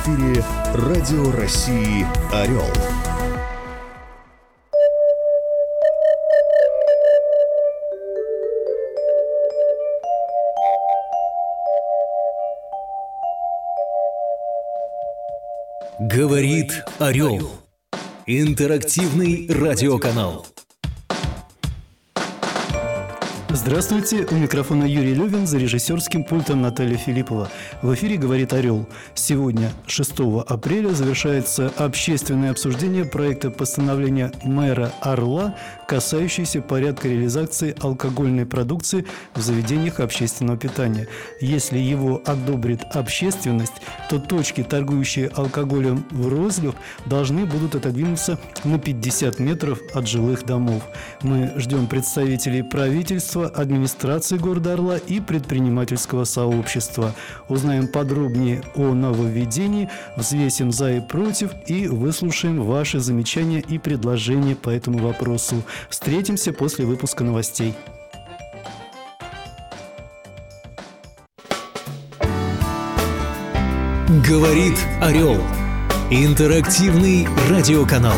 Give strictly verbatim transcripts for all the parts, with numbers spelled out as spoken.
эфире Радио России «Орел». Говорит «Орел». Интерактивный радиоканал. Здравствуйте, у микрофона Юрий Левин, за режиссерским пультом Наталья Филиппова. В эфире «Говорит Орел». Сегодня, шестого апреля, завершается общественное обсуждение проекта постановления мэра Орла, касающийся порядка реализации алкогольной продукции в заведениях общественного питания. Если его одобрит общественность, то точки, торгующие алкоголем в розлив, должны будут отодвинуться на пятьдесят метров от жилых домов. Мы ждем представителей правительства, администрации города Орла и предпринимательского сообщества. Узнаем подробнее о нововведении, взвесим за и против и выслушаем ваши замечания и предложения по этому вопросу. Встретимся после выпуска новостей. Говорит Орел. Интерактивный радиоканал.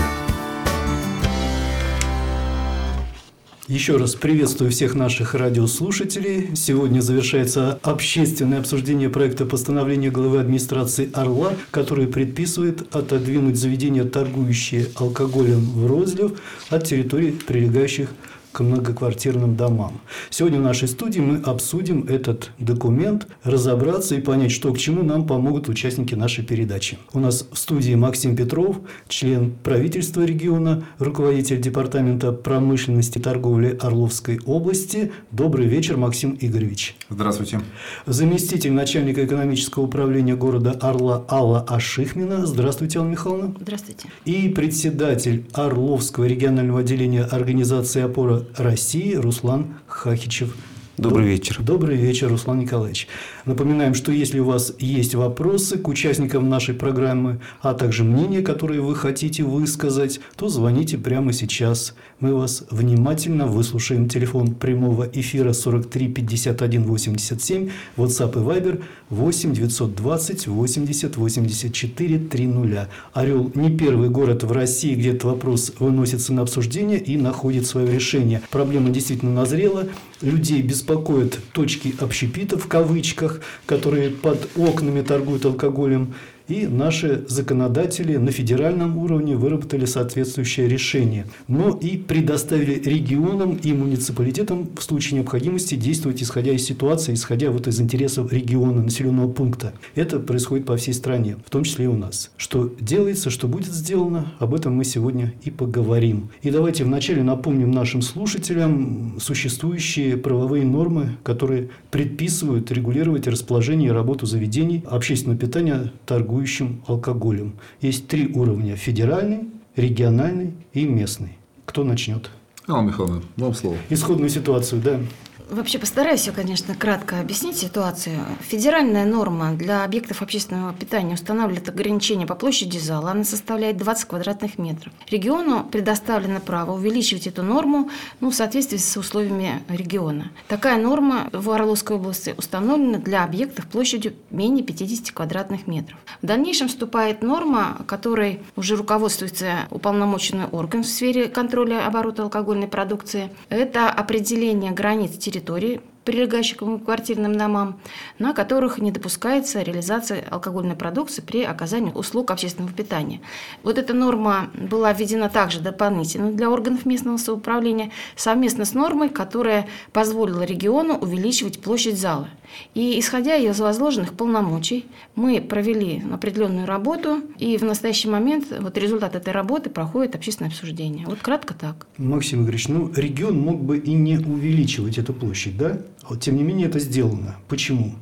Еще раз приветствую всех наших радиослушателей. Сегодня завершается общественное обсуждение проекта постановления главы администрации Орла, который предписывает отодвинуть заведения, торгующие алкоголем в розлив, от территорий, прилегающих к многоквартирным домам. Сегодня в нашей студии мы обсудим этот документ, разобраться и понять, что к чему нам помогут участники нашей передачи. У нас в студии Максим Петров, член правительства региона, руководитель департамента промышленности и торговли Орловской области. Добрый вечер, Максим Игоревич. Здравствуйте. Заместитель начальника экономического управления города Орла Алла Ашихмина. Здравствуйте, Алла Михайловна. Здравствуйте. И председатель Орловского регионального отделения организации «Опора России» Руслан Хахичев. Добрый вечер. Добрый вечер, Руслан Николаевич. Напоминаем, что если у вас есть вопросы к участникам нашей программы, а также мнения, которые вы хотите высказать, то звоните прямо сейчас. Мы вас внимательно выслушаем. Телефон прямого эфира сорок три пятьдесят один восемьдесят семь, WhatsApp и Viber восемь девятьсот двадцать восемьдесят восемьдесят четыре триста. Орел не первый город в России, где этот вопрос выносится на обсуждение и находит свое решение. Проблема действительно назрела. Людей беспокоят точки общепита, в кавычках, которые под окнами торгуют алкоголем. И наши законодатели на федеральном уровне выработали соответствующее решение. Но и предоставили регионам и муниципалитетам в случае необходимости действовать, исходя из ситуации, исходя вот из интересов региона, населенного пункта. Это происходит по всей стране, в том числе и у нас. Что делается, что будет сделано, об этом мы сегодня и поговорим. И давайте вначале напомним нашим слушателям существующие правовые нормы, которые предписывают регулировать расположение и работу заведений общественного питания, торговли алкоголем. Есть три уровня: федеральный, региональный и местный. Кто начнет? Алла Михайловна, вам слово. Исходную ситуацию, да. Вообще постараюсь, конечно, кратко объяснить ситуацию. Федеральная норма для объектов общественного питания устанавливает ограничение по площади зала. Она составляет двадцать квадратных метров. Региону предоставлено право увеличивать эту норму, ну, в соответствии с условиями региона. Такая норма в Орловской области установлена для объектов площадью менее пятидесяти квадратных метров. В дальнейшем вступает норма, которой уже руководствуется уполномоченный орган в сфере контроля оборота алкогольной продукции. Это определение границ территории, территории, прилегающих к квартирным домам, на которых не допускается реализация алкогольной продукции при оказании услуг общественного питания. Вот эта норма была введена также дополнительно для органов местного самоуправления совместно с нормой, которая позволила региону увеличивать площадь зала. И исходя из возложенных полномочий, мы провели определенную работу, и в настоящий момент вот результат этой работы проходит общественное обсуждение. Вот кратко так. Максим Игоревич, ну регион мог бы и не увеличивать эту площадь, да? Вот, тем не менее, это сделано. Почему?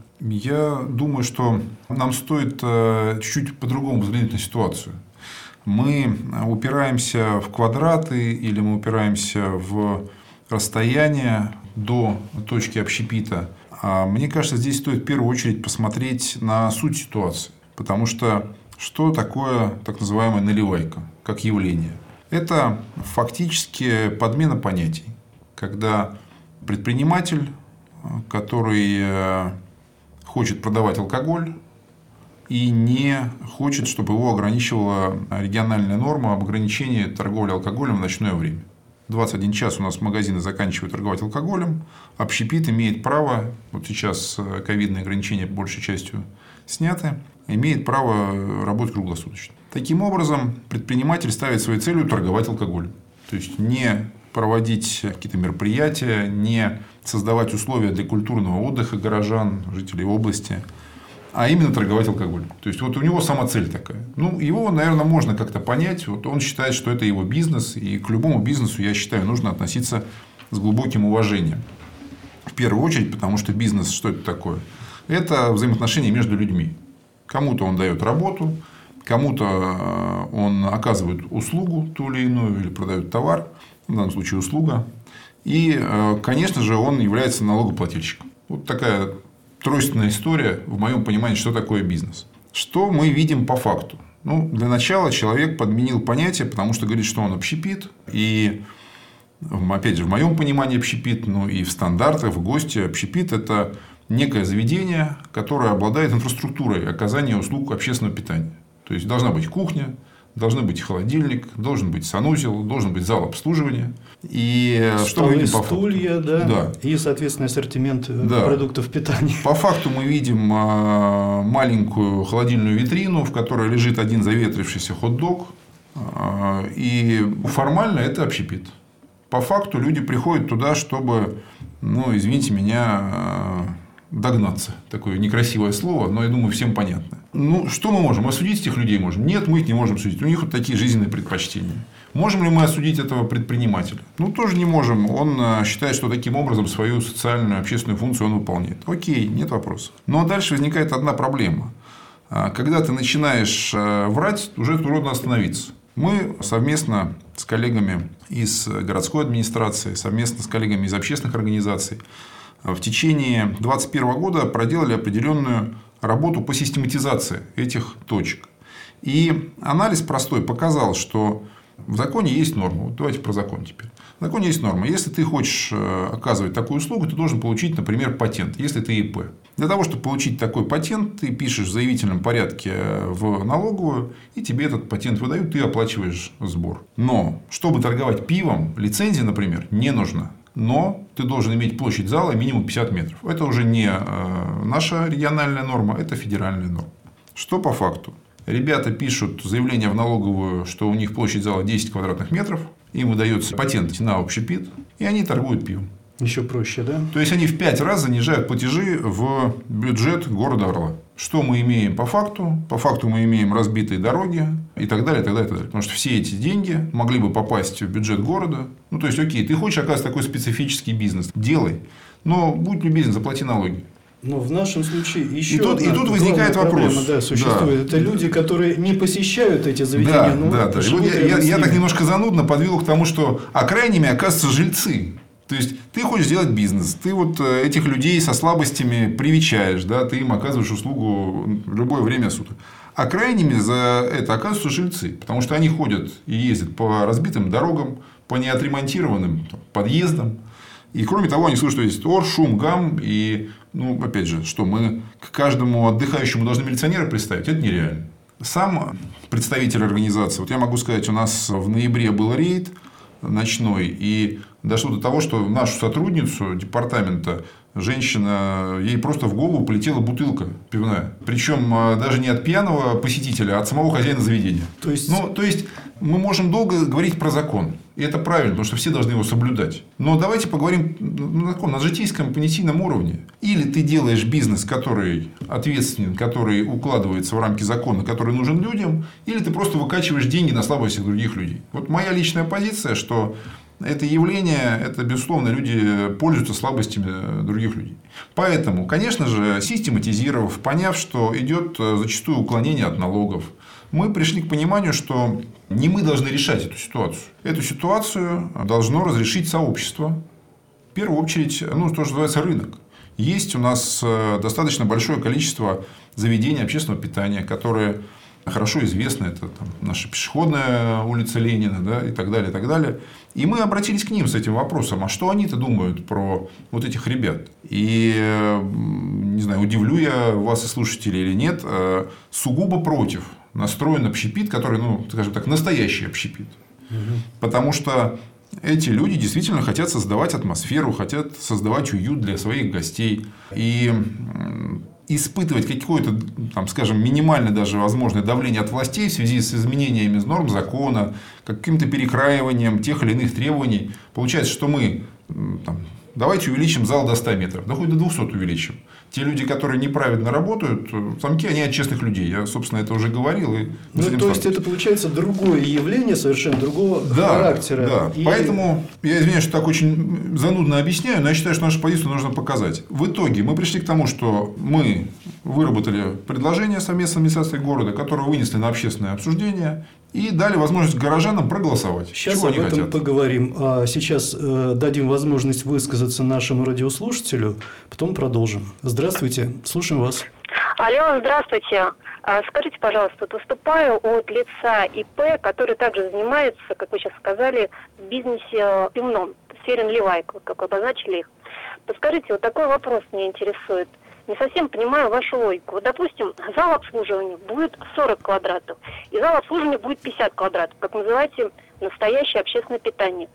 Я думаю, что нам стоит чуть-чуть по-другому взглянуть на ситуацию. Мы упираемся в квадраты или мы упираемся в расстояние до точки общепита. А мне кажется, здесь стоит в первую очередь посмотреть на суть ситуации. Потому что что такое так называемая наливайка как явление? Это фактически подмена понятий. Когда предприниматель, который хочет продавать алкоголь и не хочет, чтобы его ограничивала региональная норма об ограничении торговли алкоголем в ночное время. В двадцать один час у нас магазины заканчивают торговать алкоголем. Общепит имеет право, вот сейчас ковидные ограничения большей частью сняты, имеет право работать круглосуточно. Таким образом, предприниматель ставит своей целью торговать алкоголем. То есть, не проводить какие-то мероприятия, не создавать условия для культурного отдыха горожан, жителей области, а именно торговать алкоголем. То есть, вот у него сама цель такая. Ну, его, наверное, можно как-то понять. Вот он считает, что это его бизнес, и к любому бизнесу, я считаю, нужно относиться с глубоким уважением. В первую очередь, потому что бизнес, что это такое? Это взаимоотношения между людьми. Кому-то он дает работу, кому-то он оказывает услугу ту или иную, или продает товар, в данном случае услуга. И, конечно же, он является налогоплательщиком. Вот такая тройственная история, в моем понимании, что такое бизнес. Что мы видим по факту? Ну, для начала человек подменил понятие, потому что говорит, что он общепит. И, опять же, в моем понимании общепит, ну и в стандартах, в ГОСТе общепит – это некое заведение, которое обладает инфраструктурой оказания услуг общественного питания. То есть, должна быть кухня, должен быть холодильник, должен быть санузел, должен быть зал обслуживания. И столы, что мы видим по факту? Стулья, да, да. И, соответственно, ассортимент да. продуктов питания. По факту мы видим маленькую холодильную витрину, в которой лежит один заветрившийся хот-дог. И формально это общепит. По факту люди приходят туда, чтобы, ну, извините меня, догнаться. Такое некрасивое слово, но я думаю, всем понятно. Ну, что мы можем? Осудить этих людей можем? Нет, мы их не можем судить. У них вот такие жизненные предпочтения. Можем ли мы осудить этого предпринимателя? Ну, тоже не можем. Он считает, что таким образом свою социальную, общественную функцию он выполняет. Окей, нет вопросов. Но дальше возникает одна проблема. Когда ты начинаешь врать, уже трудно остановиться. Мы совместно с коллегами из городской администрации, совместно с коллегами из общественных организаций в течение две тысячи двадцать первого года проделали определенную работу по систематизации этих точек. И анализ простой показал, что в законе есть норма. Вот давайте про закон теперь. В законе есть норма. Если ты хочешь оказывать такую услугу, ты должен получить, например, патент, если ты ИП. Для того, чтобы получить такой патент, ты пишешь в заявительном порядке в налоговую, и тебе этот патент выдают, ты оплачиваешь сбор. Но, чтобы торговать пивом, лицензия, например, не нужна. Но ты должен иметь площадь зала минимум пятьдесят метров. Это уже не наша региональная норма, это федеральная норма. Что по факту? Ребята пишут заявление в налоговую, что у них площадь зала десять квадратных метров, им выдается патент на общепит, и они торгуют пивом. Еще проще, да? То есть, они в пять раз занижают платежи в бюджет города Орла. Что мы имеем по факту? По факту мы имеем разбитые дороги и так далее, и так далее, и так далее. Потому что все эти деньги могли бы попасть в бюджет города. Ну, то есть, окей, ты хочешь оказать такой специфический бизнес, делай. Но будь любезен, заплати налоги. Но в нашем случае еще и тут, и тут возникает вопрос. Да, существует. Да. Это люди, которые не посещают эти заведения. Да, но да, да. И вот я, я, я так немножко занудно подвел к тому, что а крайними оказываются жильцы. То есть, ты хочешь сделать бизнес, ты вот этих людей со слабостями привечаешь, да, ты им оказываешь услугу в любое время суток. А крайними за это оказываются жильцы, потому что они ходят и ездят по разбитым дорогам, по неотремонтированным там, подъездам. И, кроме того, они слышат, что есть ор, шум, гам. И, ну, опять же, что мы к каждому отдыхающему должны милиционера представить, это нереально. Сам представитель организации, вот я могу сказать, у нас в ноябре был рейд ночной, и дошло до того, что нашу сотрудницу департамента, женщина, ей просто в голову полетела бутылка пивная. Причем даже не от пьяного посетителя, а от самого хозяина заведения. То есть... Ну, то есть, мы можем долго говорить про закон. И это правильно, потому что все должны его соблюдать. Но давайте поговорим на житейском, понятийном уровне. Или ты делаешь бизнес, который ответственен, который укладывается в рамки закона, который нужен людям, или ты просто выкачиваешь деньги на слабостях других людей. Вот моя личная позиция, что это явление, это, безусловно, люди пользуются слабостями других людей. Поэтому, конечно же, систематизировав, поняв, что идет зачастую уклонение от налогов, мы пришли к пониманию, что не мы должны решать эту ситуацию. Эту ситуацию должно разрешить сообщество. В первую очередь, ну, то, что называется рынок. Есть у нас достаточно большое количество заведений общественного питания, которые хорошо известны. Это там, наша пешеходная улица Ленина, да, и так далее, и так далее. И мы обратились к ним с этим вопросом. А что они-то думают про вот этих ребят? И знаю, удивлю я вас и слушателей или нет, сугубо против настроен общепит, который, ну, скажем так, настоящий общепит. Угу. Потому что эти люди действительно хотят создавать атмосферу, хотят создавать уют для своих гостей. И испытывать какое-то, там, скажем, минимальное даже возможное давление от властей в связи с изменениями норм закона, каким-то перекраиванием тех или иных требований. Получается, что мы там, давайте увеличим зал до ста метров, да хоть до двухсот увеличим. Те люди, которые неправильно работают, замки, они от честных людей. Я, собственно, это уже говорил. И ну, то есть, это получается другое явление, совершенно другого да, характера. Да, и... Поэтому, я извиняюсь, что так очень занудно объясняю, но я считаю, что нашу позицию нужно показать. В итоге мы пришли к тому, что мы выработали предложение совместно с администрацией города, которое вынесли на общественное обсуждение. И дали возможность горожанам проголосовать. Сейчас чего об они этом хотят. Поговорим. А сейчас э, дадим возможность высказаться нашему радиослушателю, потом продолжим. Здравствуйте, слушаем вас. Алло, здравствуйте. Скажите, пожалуйста, вот выступаю от лица ИП, который также занимается, как вы сейчас сказали, в бизнесе пивном, в сфере наливайк, как вы обозначили их. Подскажите, вот такой вопрос меня интересует. Не совсем понимаю вашу логику. Вот, допустим, зал обслуживания будет сорок квадратов, и зал обслуживания будет пятьдесят квадратов, как называете, настоящее общественное питание.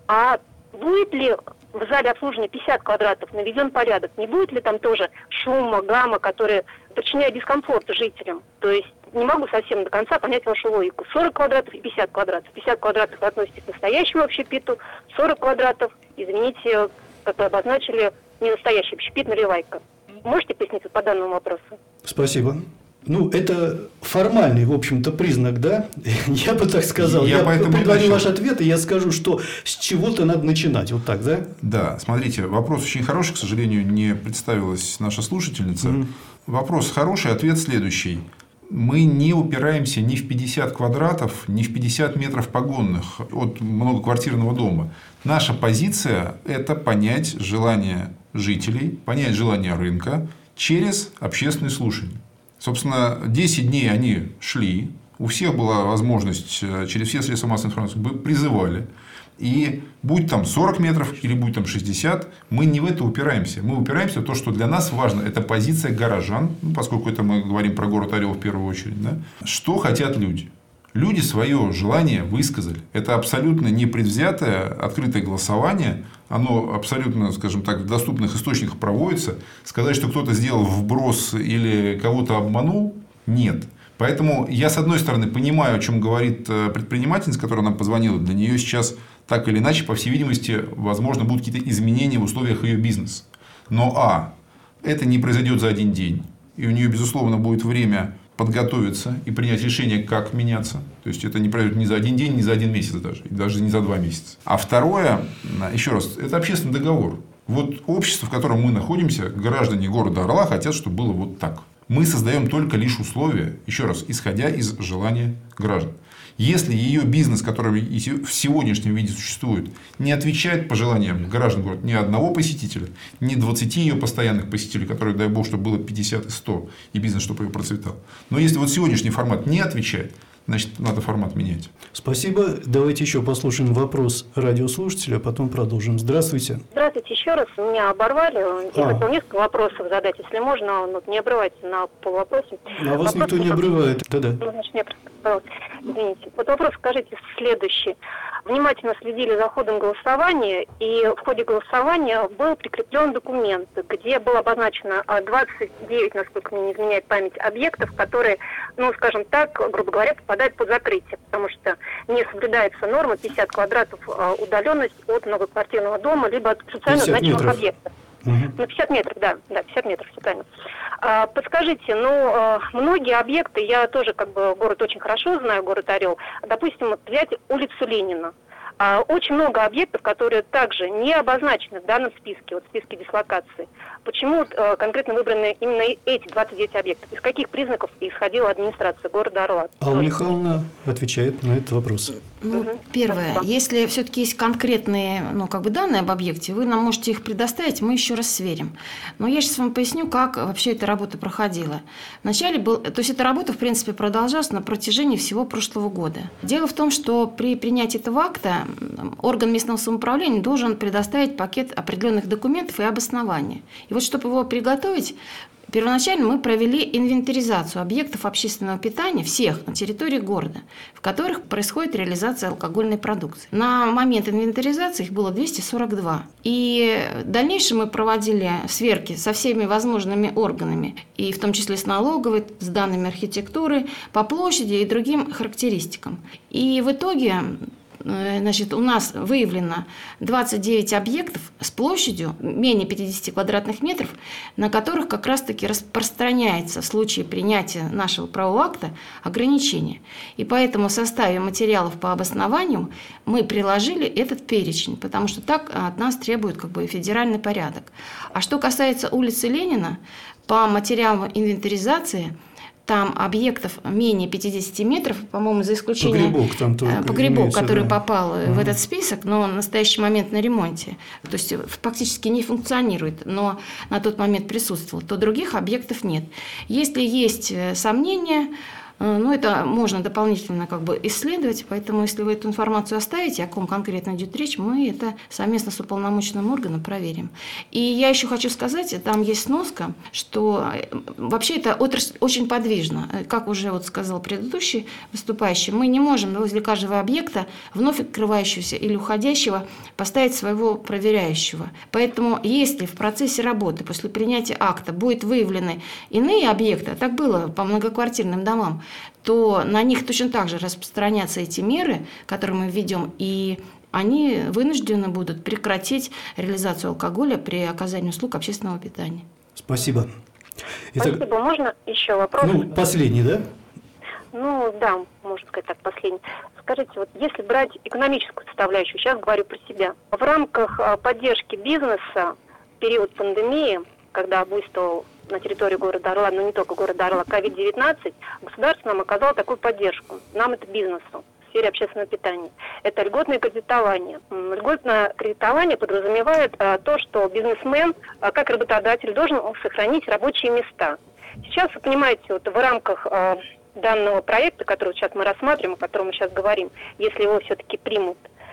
А будет ли в зале обслуживания пятьдесят квадратов наведен порядок? Не будет ли там тоже шума, гамма, которые причиняют дискомфорт жителям? То есть не могу совсем до конца понять вашу логику. сорок квадратов и пятьдесят квадратов. пятьдесят квадратов относитесь к настоящему общепиту, сорок квадратов, извините, как вы обозначили, не настоящий общепит, наливайка. Можете пояснить по данному вопросу? Спасибо. Ну, это формальный, в общем-то, признак, да? Я бы так сказал. Я, я предварю ваш ответ, и я скажу, что с чего-то надо начинать. Вот так, да? Да, смотрите, вопрос очень хороший, к сожалению, не представилась наша слушательница. Mm-hmm. Вопрос хороший, ответ следующий. Мы не упираемся ни в пятьдесят квадратов, ни в пятьдесят метров погонных от многоквартирного дома. Наша позиция – это понять желание жителей, понять желание рынка через общественные слушания. Собственно, десять дней они шли, у всех была возможность через все средства массовой информации, призывали. И будь там сорок метров или будь там шестьдесят, мы не в это упираемся. Мы упираемся в то, что для нас важно, это позиция горожан, ну, поскольку это мы говорим про город Орел в первую очередь. Да? Что хотят люди? Люди свое желание высказали. Это абсолютно непредвзятое, открытое голосование. Оно абсолютно, скажем так, в доступных источниках проводится. Сказать, что кто-то сделал вброс или кого-то обманул, нет. Поэтому я, с одной стороны, понимаю, о чем говорит предпринимательница, которая нам позвонила. Для нее сейчас, так или иначе, по всей видимости, возможно, будут какие-то изменения в условиях ее бизнеса. Но, а, это не произойдет за один день. И у нее, безусловно, будет время подготовиться и принять решение, как меняться. То есть, это не произойдет ни за один день, ни за один месяц даже. И даже не за два месяца. А второе, еще раз, это общественный договор. Вот общество, в котором мы находимся, граждане города Орла хотят, чтобы было вот так. Мы создаем только лишь условия, еще раз, исходя из желания граждан. Если ее бизнес, который в сегодняшнем виде существует, не отвечает пожеланиям граждан города, ни одного посетителя, ни двадцати ее постоянных посетителей, которые, дай бог, чтобы было пятьдесят и сто, и бизнес, чтобы ее процветал. Но если вот сегодняшний формат не отвечает, значит, надо формат менять. Спасибо. Давайте еще послушаем вопрос радиослушателя, а потом продолжим. Здравствуйте. Здравствуйте еще раз. Меня оборвали. Я а. хотел несколько вопросов задать. Если можно, ну, не обрывайте на полвопросе. А вас никто не обрывает. Да-да. Ну, значит, нет. Извините. Вот вопрос, скажите, следующий. Внимательно следили за ходом голосования, и в ходе голосования был прикреплен документ, где было обозначено двадцать девять, насколько мне не изменяет память, объектов, которые, ну, скажем так, грубо говоря, попадают под закрытие, потому что не соблюдается норма пятьдесят квадратов удаленность от многоквартирного дома, либо от социально значимых объектов. Угу. На пятьдесят метров, да, да, пятьдесят метров, все правильно. А, подскажите, ну, а, многие объекты, я тоже как бы город очень хорошо знаю, город Орел, допустим, взять улицу Ленина. А, очень много объектов, которые также не обозначены в данном списке, вот в списке дислокации. Почему а, конкретно выбраны именно эти двадцать девять объектов? Из каких признаков исходила администрация города Орла? Алла Михайловна отвечает на этот вопрос. Ну, первое, Спасибо. Если все-таки есть конкретные, ну, как бы данные об объекте, вы нам можете их предоставить, мы еще раз сверим. Но я сейчас вам поясню, как вообще эта работа проходила. Вначале был, то есть эта работа, в принципе, продолжалась на протяжении всего прошлого года. Дело в том, что при принятии этого акта орган местного самоуправления должен предоставить пакет определенных документов и обоснования. И вот чтобы его приготовить, Первоначально мы провели инвентаризацию объектов общественного питания всех на территории города, в которых происходит реализация алкогольной продукции. На момент инвентаризации их было двести сорок два. И в дальнейшем мы проводили сверки со всеми возможными органами, и в том числе с налоговой, с данными архитектуры, по площади и другим характеристикам. И в итоге, значит, у нас выявлено двадцать девять объектов с площадью менее пятидесяти квадратных метров, на которых как раз-таки распространяется в случае принятия нашего правового акта ограничение. И поэтому в составе материалов по обоснованию мы приложили этот перечень, потому что так от нас требует как бы федеральный порядок. А что касается улицы Ленина, по материалам инвентаризации там объектов менее пятидесяти метров, по-моему, за исключением погребок, там погребок, который да. попал угу. в этот список, но в настоящий момент на ремонте, то есть фактически не функционирует, но на тот момент присутствовал, то других объектов нет. Если есть сомнения, ну, это можно дополнительно как бы исследовать, поэтому если вы эту информацию оставите, о ком конкретно идет речь, мы это совместно с уполномоченным органом проверим. И я еще хочу сказать, там есть сноска, что вообще эта отрасль очень подвижна. Как уже вот сказал предыдущий выступающий, мы не можем возле каждого объекта, вновь открывающегося или уходящего, поставить своего проверяющего. Поэтому если в процессе работы после принятия акта будут выявлены иные объекты, а так было по многоквартирным домам, то на них точно так же распространятся эти меры, которые мы введем, и они вынуждены будут прекратить реализацию алкоголя при оказании услуг общественного питания. Спасибо. Итак, Спасибо. Можно еще вопрос? Ну, последний, да? Ну, да, можно сказать так, последний. Скажите, вот если брать экономическую составляющую, сейчас говорю про себя, в рамках поддержки бизнеса в период пандемии, когда буйствовал на территории города Орла, но не только города Орла, ковид девятнадцать, государство нам оказало такую поддержку. Нам, это бизнесу, в сфере общественного питания. Это льготное кредитование. Льготное кредитование подразумевает а, то, что бизнесмен, а, как работодатель, должен сохранить рабочие места. Сейчас, вы понимаете, вот в рамках а, данного проекта, который сейчас мы рассматриваем, о котором мы сейчас говорим, если его все-таки примут,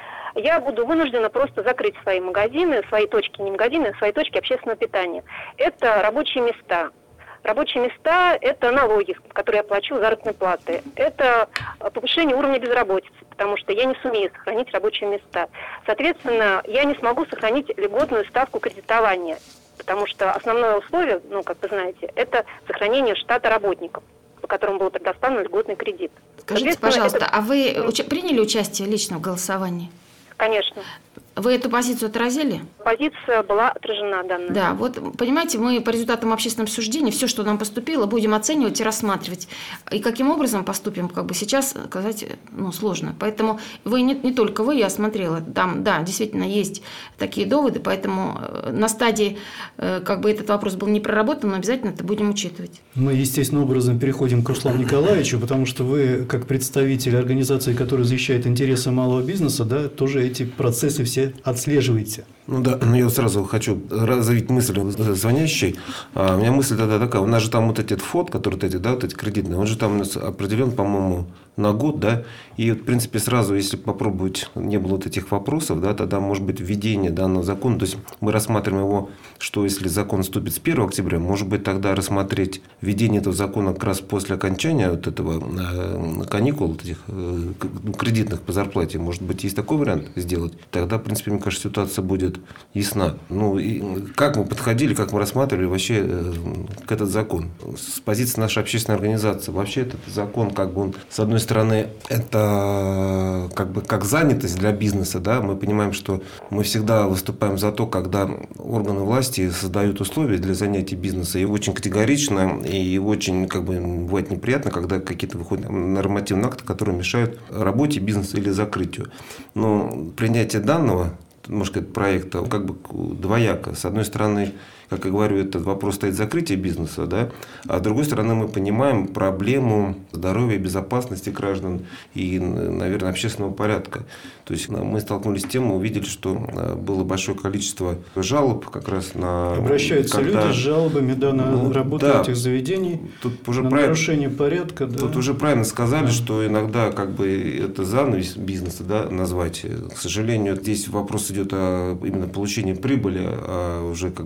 я буду вынуждена просто закрыть свои магазины, свои точки, не магазины, а свои точки общественного питания. Это рабочие места. Рабочие места – это налоги, которые я плачу, заработной платы. Это повышение уровня безработицы, потому что я не сумею сохранить рабочие места. Соответственно, я не смогу сохранить льготную ставку кредитования, потому что основное условие, ну, как вы знаете, это сохранение штата работников, по которому был предоставлен льготный кредит. Скажите, пожалуйста, это... а вы уча- приняли участие лично в голосовании? Конечно. Вы эту позицию отразили? Позиция была отражена данная. Да, вот понимаете, мы по результатам общественного обсуждения все, что нам поступило, будем оценивать и рассматривать. И каким образом поступим, как бы сейчас сказать, ну, сложно. Поэтому вы, не, не только вы, я смотрела, там, да, действительно есть такие доводы, поэтому на стадии, как бы этот вопрос был не проработан, но обязательно это будем учитывать. Мы, естественным образом, переходим к Руслану Николаевичу, потому что вы, как представитель организации, которая защищает интересы малого бизнеса, да, тоже эти процессы все отслеживаете. Ну да, но я сразу хочу развить мысль звонящей. А у меня мысль тогда такая: у нас же там вот этот фонд, который вот эти, да, вот эти кредитные, он же там у нас определен, по-моему, на год, да. И в принципе сразу, если попробовать, не было вот этих вопросов, да, тогда может быть введение данного закона. То есть мы рассматриваем его, что если закон вступит с первого октября, может быть тогда рассмотреть введение этого закона как раз после окончания вот этого каникул, вот этих кредитных по зарплате. Может быть, есть такой вариант сделать. Тогда, в принципе, мне кажется, ситуация будет ясна. Ну, и как мы подходили, как мы рассматривали вообще э, к этот закон. С позиции нашей общественной организации. Вообще этот закон, как бы он, с одной стороны, это как бы как занятость для бизнеса, да, мы понимаем, что мы всегда выступаем за то, когда органы власти создают условия для занятий бизнеса, и очень категорично, и очень, как бы, бывает неприятно, когда какие-то выходят нормативные акты, которые мешают работе бизнеса или закрытию. Но принятие данного, можно сказать, проекта, как бы двояко. С одной стороны, как я говорю, этот вопрос стоит закрытия бизнеса, да? А с другой стороны, мы понимаем проблему здоровья и безопасности граждан и, наверное, общественного порядка. То есть мы столкнулись с тем, мы увидели, что было большое количество жалоб как раз на... Обращаются когда... люди с жалобами, да, на ну, работу да. этих заведений, тут уже на правильно... нарушение порядка. Да. Тут уже правильно сказали, да. что иногда как бы это занавес бизнеса, да, назвать. К сожалению, здесь вопрос идет о именно получении прибыли, а уже как бы в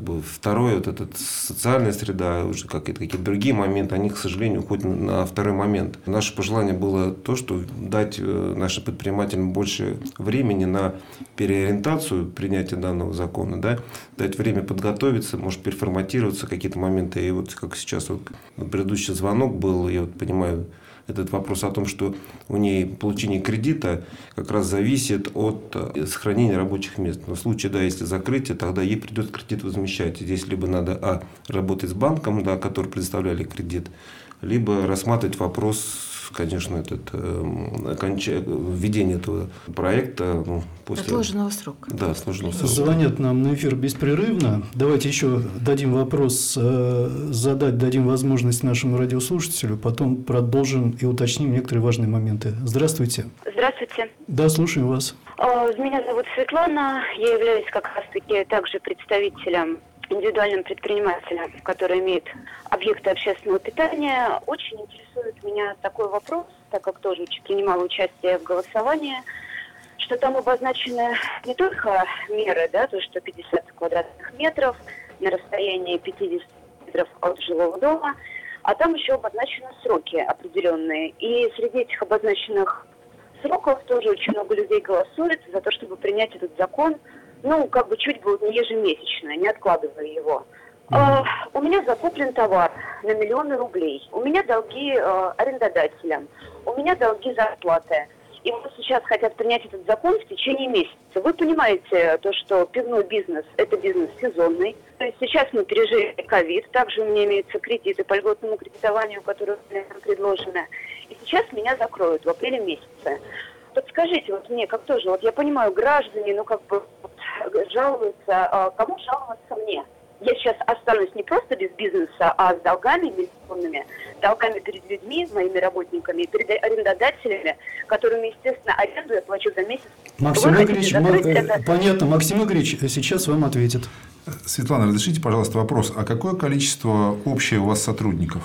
второе, вот эта социальная среда, уже какие-то, какие-то другие моменты, они, к сожалению, уходят на второй момент. Наше пожелание было то, что дать нашим предпринимателям больше времени на переориентацию принятия данного закона, да, дать время подготовиться, может переформатироваться какие-то моменты. И вот как сейчас вот предыдущий звонок был, я вот понимаю, этот вопрос о том, что у ней получение кредита как раз зависит от сохранения рабочих мест. Но в случае, да, если закрытие, тогда ей придется кредит возмещать. Здесь либо надо а, работать с банком, да, который предоставляли кредит, либо рассматривать вопрос, конечно, этот, э, оконч... введение этого проекта ну, после... Отложенного срока. Да, отложенного срока. Звонят нам на эфир беспрерывно. Давайте еще дадим вопрос э, задать, дадим возможность нашему радиослушателю, потом продолжим и уточним некоторые важные моменты. Здравствуйте. Здравствуйте. Да, слушаем вас. Меня зовут Светлана. Я являюсь как раз-таки также представителем, индивидуальным предпринимателем, который имеет объекты общественного питания. Очень интересует меня такой вопрос, так как тоже принимала участие в голосовании, что там обозначены не только меры, да, то, что пятьдесят квадратных метров на расстоянии пятьдесят метров от жилого дома, а там еще обозначены сроки определенные. И среди этих обозначенных сроков тоже очень много людей голосует за то, чтобы принять этот закон, ну, как бы чуть бы не ежемесячно, не откладывая его. Uh, у меня закуплен товар на миллионы рублей. У меня долги uh, арендодателям. У меня долги зарплаты. И вот сейчас хотят принять этот закон в течение месяца. Вы понимаете, то, что пивной бизнес – это бизнес сезонный. То есть сейчас мы пережили ковид. Также у меня имеются кредиты по льготному кредитованию, которые предложены. И сейчас меня закроют в апреле месяце. Подскажите вот мне, как тоже, вот я понимаю, граждане, ну как бы жалуются, а кому жаловаться мне? Я сейчас останусь не просто без бизнеса, а с долгами миллионными, долгами перед людьми, моими работниками, перед арендодателями, которыми, естественно, аренду я плачу за месяц. Максим Игоревич, это... понятно, Максим Игоревич сейчас вам ответит. Светлана, разрешите, пожалуйста, вопрос. А какое количество общее у вас сотрудников?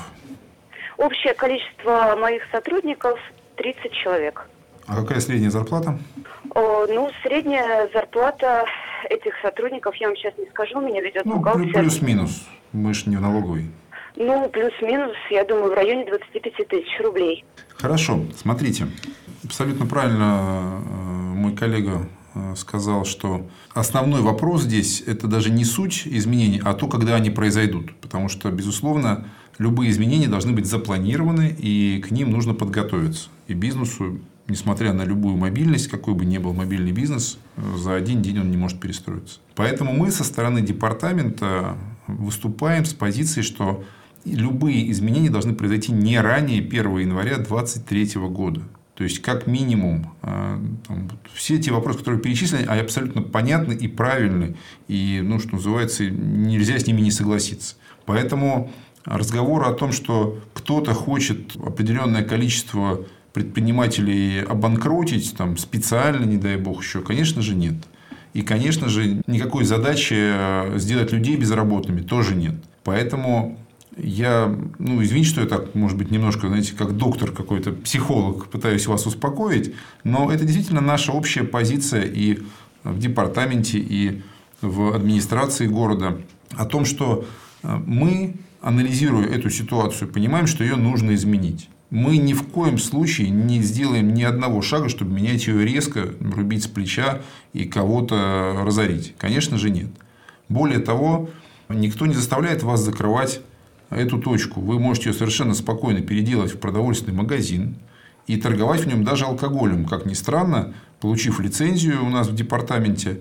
Общее количество моих сотрудников тридцать человек. А какая средняя зарплата? О, ну, средняя зарплата этих сотрудников, я вам сейчас не скажу, меня ведет ну, бухгалтер. Плюс-минус, мы же не в налоговой. Ну, плюс-минус, я думаю, в районе двадцать пять тысяч рублей. Хорошо, смотрите, абсолютно правильно мой коллега сказал, что основной вопрос здесь – это даже не суть изменений, а то, когда они произойдут. Потому что, безусловно, любые изменения должны быть запланированы, и к ним нужно подготовиться. И бизнесу, несмотря на любую мобильность, какой бы ни был мобильный бизнес, за один день он не может перестроиться. Поэтому мы со стороны департамента выступаем с позиции, что любые изменения должны произойти не ранее первого января две тысячи двадцать третьего года. То есть, как минимум, там, все те вопросы, которые перечислены, они абсолютно понятны и правильны. И, ну, что называется, нельзя с ними не согласиться. Поэтому разговор о том, что кто-то хочет определенное количество предпринимателей обанкротить там, специально, не дай бог еще, конечно же, нет. И, конечно же, никакой задачи сделать людей безработными тоже нет. Поэтому я, ну, извините, что я так, может быть, немножко, знаете, как доктор какой-то, психолог, пытаюсь вас успокоить, но это действительно наша общая позиция и в департаменте, и в администрации города о том, что мы, анализируя эту ситуацию, понимаем, что ее нужно изменить. Мы ни в коем случае не сделаем ни одного шага, чтобы менять ее резко, рубить с плеча и кого-то разорить. Конечно же, нет. Более того, никто не заставляет вас закрывать эту точку. Вы можете ее совершенно спокойно переделать в продовольственный магазин и торговать в нем даже алкоголем. Как ни странно, получив лицензию у нас в департаменте,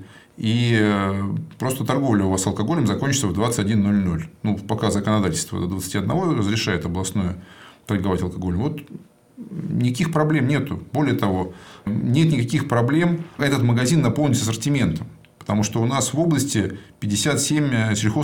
и просто торговля у вас алкоголем закончится в двадцать один ноль ноль. Ну, пока законодательство до двадцати одного разрешает областное торговать алкоголем. Вот никаких проблем нету. Более того, нет никаких проблем этот магазин наполнить ассортиментом. Потому что у нас в области пятьдесят семь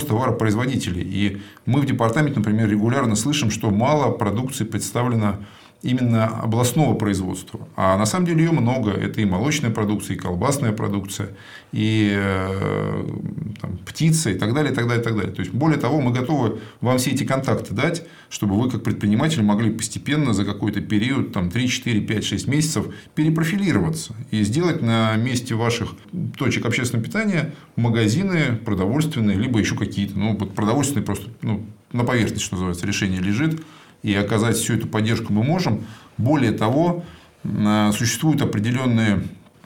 сельхозтоваропроизводителей. И мы в департаменте, например, регулярно слышим, что мало продукции представлено именно областного производства. А на самом деле ее много. Это и молочная продукция, и колбасная продукция, и э, там, птица, и так далее, и так далее, и так далее. То есть, более того, мы готовы вам все эти контакты дать, чтобы вы, как предприниматель, могли постепенно за какой-то период, там, три, четыре, пять, шесть месяцев перепрофилироваться и сделать на месте ваших точек общественного питания магазины продовольственные, либо еще какие-то. Ну, вот продовольственные просто, ну, на поверхности, что называется, решение лежит. И оказать всю эту поддержку мы можем. Более того, существуют определенные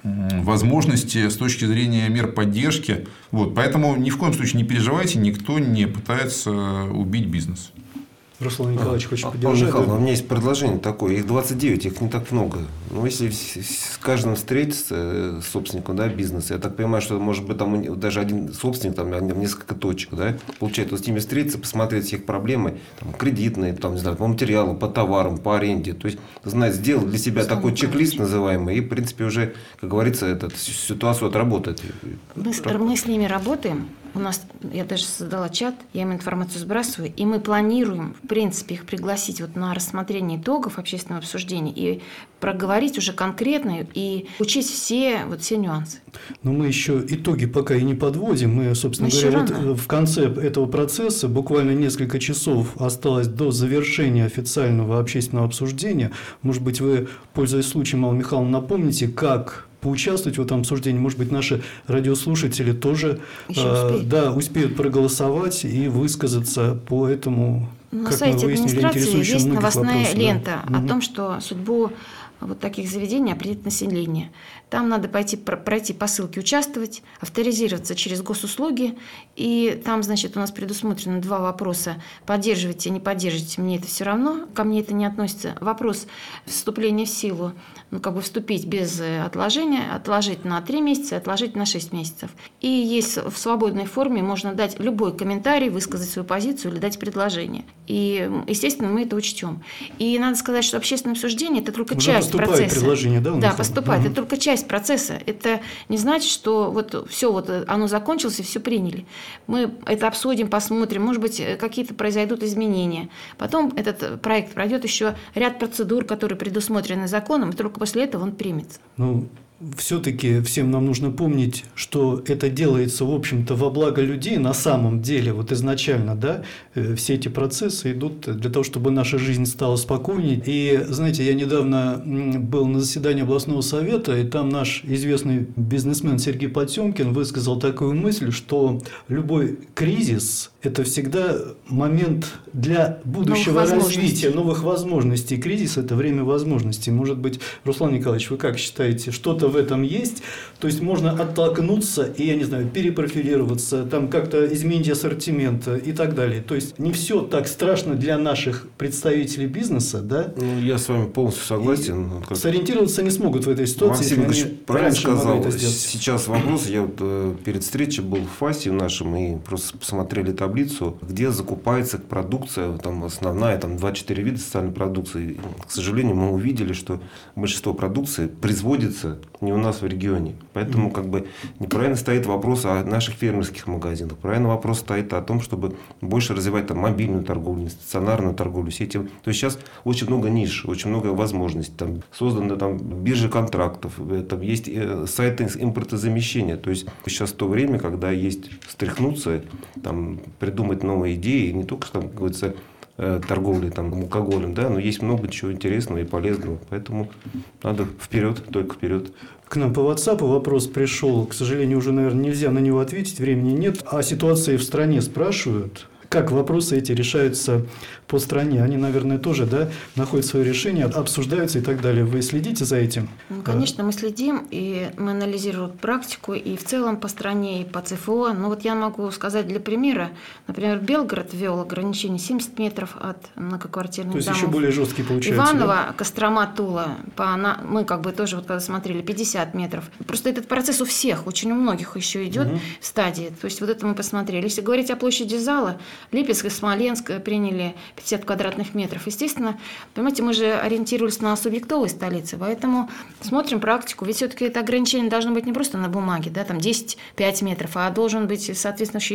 возможности с точки зрения мер поддержки. Вот. Поэтому ни в коем случае не переживайте, никто не пытается убить бизнес. Руслан Николаевич, хочет а, поддержать? Михаил, да? У меня есть предложение такое. Их двадцать девять, их не так много. Но если с каждым встретиться с собственником, да, бизнеса, я так понимаю, что может быть там даже один собственник, там несколько точек, да, получается, с ними встретиться, посмотреть их проблемы, там, кредитные, там, не знаю, по материалу, по товарам, по аренде. То есть, знаете, сделать для себя Руслан такой Николаевич. чек-лист называемый, и, в принципе, уже, как говорится, этот, ситуацию отработать. Мы, с- мы с ними работаем. У нас, я даже создала чат, я им информацию сбрасываю, и мы планируем, в принципе, их пригласить вот на рассмотрение итогов общественного обсуждения и проговорить уже конкретно и учесть все, вот, все нюансы. Но мы еще итоги пока и не подводим. Мы, собственно Ну, говоря, еще вот рано. в конце этого процесса буквально несколько часов осталось до завершения официального общественного обсуждения. Может быть, вы, пользуясь случаем, Алла Михайловна, напомните, как поучаствовать в этом обсуждении. Может быть, наши радиослушатели тоже Еще э, успеют. да, успеют проголосовать и высказаться по этому, На как мы сайте выяснили, администрации интересующему есть многих новостная вопросу, да. лента о Мгм. том, что судьбу вот таких заведений определит население. Там надо пойти, про- пройти по ссылке «Участвовать», авторизироваться через госуслуги. И там, значит, у нас предусмотрено два вопроса. Поддерживаете, не поддерживаете, мне это все равно, ко мне это не относится. Вопрос вступления в силу, ну, как бы вступить без э, отложения, отложить на три месяца, отложить на шесть месяцев. И есть в свободной форме, можно дать любой комментарий, высказать свою позицию или дать предложение. И, естественно, мы это учтем. И надо сказать, что общественное обсуждение – это только Уже часть поступает процесса. предложение, да, у Да, них? поступает. Мгм. Это только часть процесса. Это не значит, что вот все, вот оно закончилось и все приняли. Мы это обсудим, посмотрим, может быть, какие-то произойдут изменения. Потом этот проект пройдет еще ряд процедур, которые предусмотрены законом, и только после этого он примется. Ну, все-таки всем нам нужно помнить, что это делается, в общем-то, во благо людей на самом деле, вот изначально, да, э, все эти процессы идут для того, чтобы наша жизнь стала спокойнее. И, знаете, я недавно м, был на заседании областного совета, и там наш известный бизнесмен Сергей Потемкин высказал такую мысль, что любой кризис – это всегда момент для будущего Новых развития, возможностей. новых возможностей. Кризис – это время возможностей. Может быть, Руслан Николаевич, вы как считаете, что-то в этом есть? То есть, можно оттолкнуться и, я не знаю, перепрофилироваться, там как-то изменить ассортимент и так далее. То есть, не все так страшно для наших представителей бизнеса, да? Ну, я с вами полностью согласен. Вот как Сориентироваться не смогут в этой ситуации, Максим если Игоревич они правильно раньше могли сказал. это сделать. Сейчас вопрос. Я вот э, перед встречей был в ФАСе нашем и просто посмотрели таблицу, где закупается продукция, там основная, там два-четыре вида социальной продукции. И, к сожалению, мы увидели, что большинство продукции производится не у нас в регионе. Поэтому как бы неправильно стоит вопрос о наших фермерских магазинах. Правильно вопрос стоит о том, чтобы больше развивать там мобильную торговлю, стационарную торговлю, сетью. То есть сейчас очень много ниш, очень много возможностей. Там созданы там биржи контрактов, э, там есть э, сайты импортозамещения. То есть сейчас то время, когда есть встряхнуться, там, придумать новые идеи, не только там, как говорится, э, торговли там, алкоголем, да, но есть много чего интересного и полезного. Поэтому надо вперед, только вперед. К нам по WhatsApp вопрос пришел. К сожалению, уже, наверное, нельзя на него ответить, времени нет. О ситуации в стране спрашивают. Как вопросы эти решаются по стране? Они, наверное, тоже, да, находят свое решение, обсуждаются и так далее. Вы следите за этим? Ну, конечно, мы следим, и мы анализируем практику и в целом по стране, и по ЦФО. Но вот я могу сказать для примера. Например, Белгород ввел ограничение семьдесят метров от многоквартирных То есть, домов. еще более жесткие получается, Иваново, да? Кострома, Тула, по, на, мы как бы тоже, вот когда смотрели, пятьдесят метров. Просто этот процесс у всех, очень у многих еще идет Мгм. в стадии. То есть, вот это мы посмотрели. Если говорить о площади зала, Липецк и Смоленск приняли пятьдесят квадратных метров. Естественно, понимаете, мы же ориентировались на субъектовые столицы, поэтому смотрим практику. Ведь все-таки это ограничение должно быть не просто на бумаге, да, там десять-пять метров, а должен быть соответствующий эффект.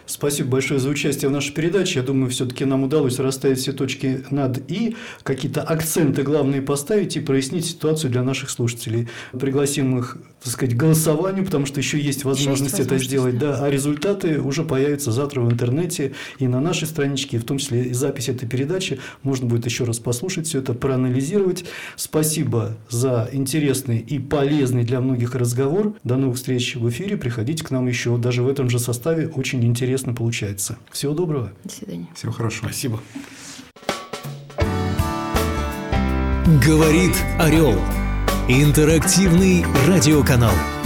Спасибо большое за участие в нашей передаче. Я думаю, все-таки нам удалось расставить все точки над «и», какие-то акценты главные поставить и прояснить ситуацию для наших слушателей. Пригласим их, так сказать, к голосованию, потому что еще есть возможность, еще есть возможность это сделать. Да. Да, а результаты уже появятся завтра в интернете и на нашей страничке, и в том числе и запись этой передачи. Можно будет еще раз послушать все это, проанализировать. Спасибо за интересный и полезный для многих разговор. До новых встреч в эфире. Приходите к нам еще. Даже в этом же составе очень интересно получается. Всего доброго. До свидания. Всего хорошего. Спасибо. Говорит Орел. Интерактивный радиоканал.